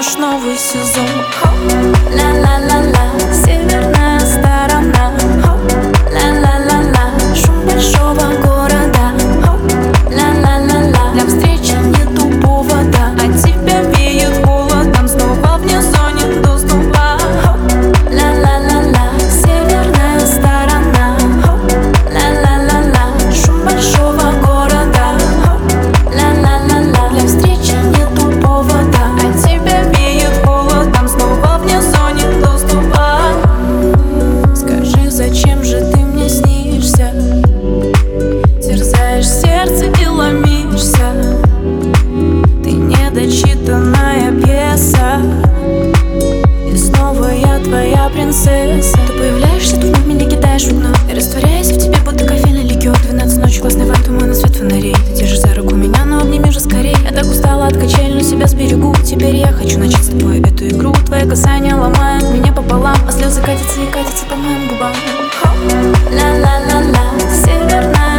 наш новый сезон. Ла-ла-ла-ла, северная сторона. Ла-ла-ла-ла, шум большого города. Ла-ла-ла-ла, для встречи нету повода. От тебя веет холодом, снова вне зоны доступа. Ла-ла-ла-ла, северная сторона. Ла-ла-ла-ла, шум большого города. Ла-ла-ла-ла, для встречи нету повода. От тебя веет холодом, снова вне зоны доступа. Скажи, зачем же ты мне снишься? Терзаешь сердце и ломишься. Ты недочитанная пьеса, и снова я твоя принцесса. Ты появляешься, тут вновь меня кидаешь в окно, и растворяюсь в тебе, будто кофейный ликер. 12 ночи, классный вайб, туман, свет фонарей. Ты держишь за руку меня, но обними же скорей. Я так устала от качель, но себя сберегу. Теперь я хочу начать с тобой эту игру. Твои касания ломают меня пополам, а слезы катятся и катятся по моим губам. Ла-ла-ла-ла, северная